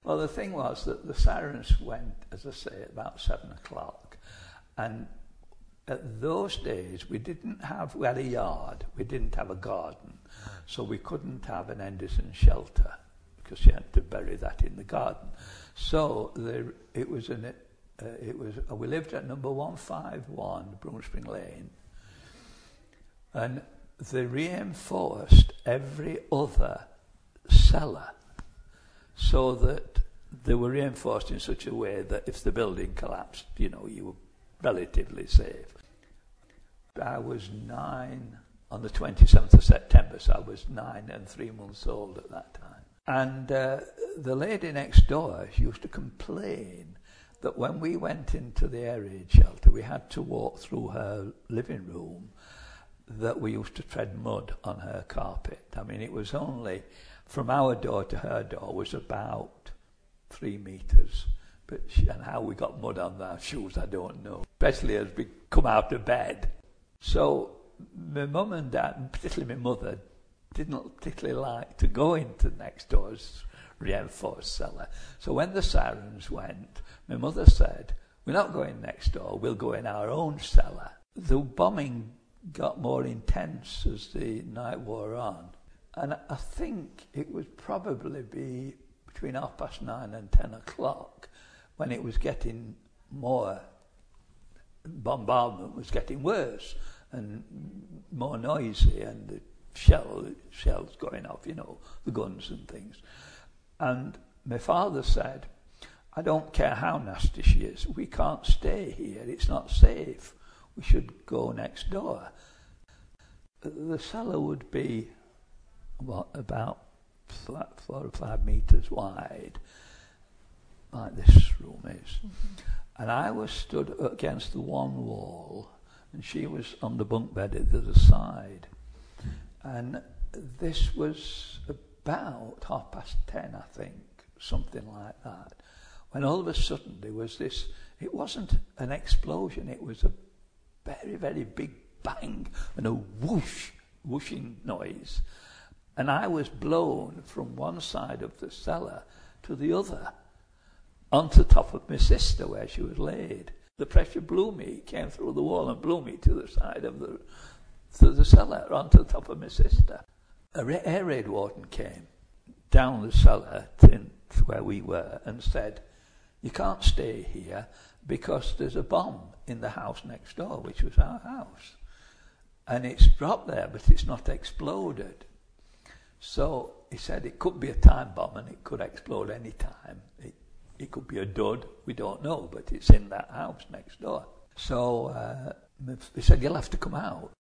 Well, the thing was that the sirens went, as I say, at about 7 o'clock. And at those days, we had a yard, we didn't have a garden. So we couldn't have an Henderson shelter because you had to bury that in the garden. So we lived at number 151 Broomspring Lane, and they reinforced every other cellar so that they were reinforced in such a way that if the building collapsed, you were relatively safe. I was 9 on the 27th of September, so I was 9 and 3 months old at that time. And the lady next door used to complain that when we went into the air raid shelter, we had to walk through her living room, that we used to tread mud on her carpet. I mean, it was only, from our door to her door was about 3 meters. And how we got mud on our shoes, I don't know. Especially as we come out of bed. So my mum and dad, and particularly my mother, didn't particularly like to go into next door's reinforced cellar. So when the sirens went, my mother said, "We're not going next door, we'll go in our own cellar." The bombing got more intense as the night wore on. And I think it would probably be between 9:30 and 10 o'clock when it was getting more, bombardment was getting worse and more noisy, and the shells going off, the guns and things. And my father said, "I don't care how nasty she is, we can't stay here, it's not safe, we should go next door." The cellar would be about 4 or 5 meters wide, like this room is. Mm-hmm. And I was stood against the one wall, and she was on the bunk bed at the other side. And this was about 10:30, I think, something like that, when all of a sudden there was this, it wasn't an explosion, it was a very, very big bang and a whooshing noise. And I was blown from one side of the cellar to the other, onto the top of my sister where she was laid. The pressure blew me, came through the wall and blew me to the side of the cellar, onto the top of my sister. A air raid warden came down the cellar to where we were and said, "You can't stay here because there's a bomb in the house next door," which was our house. "And it's dropped there, but it's not exploded." So he said it could be a time bomb and it could explode any time. It could be a dud, we don't know, but it's in that house next door. So he said, "You'll have to come out."